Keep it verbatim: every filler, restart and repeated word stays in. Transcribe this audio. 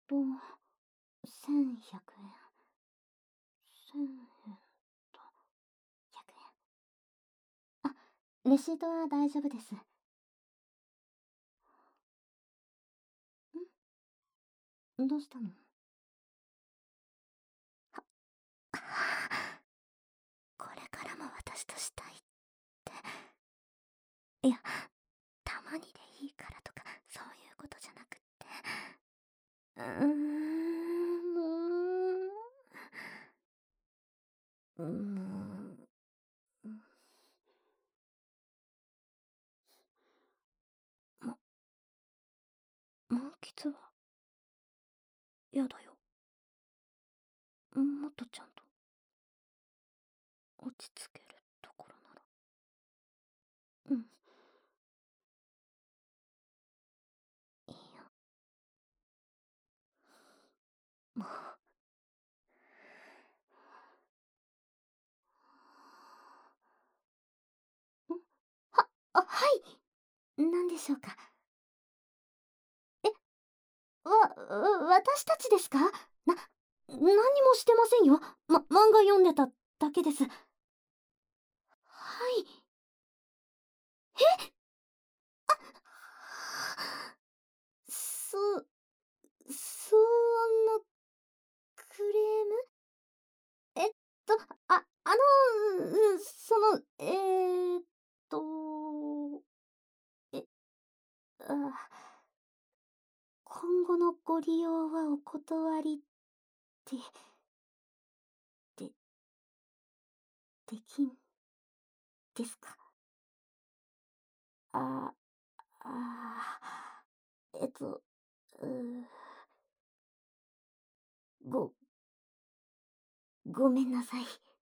と、せんひゃくえん。せんえんと、ひゃくえん。あ、レシートは大丈夫です。ん？どうしたの？はこれからも私としたいって。いや、たまにでいいからとか、そういうことじゃなくって。うーん、もう。もう、ま満喫はやだよ。もっとちゃんと落ち着けるところなら。うん。いいよ。もう。ん？はあ、はい。何でしょうか？え、わわ私たちですか？な何もしてませんよ。ま漫画読んでただけです。はい。え！そそのクレーム？えっと、ああの、うその、えっと、え、あ、今後のご利用はお断りででできんですか？ああ、えっと、うごごめんなさい。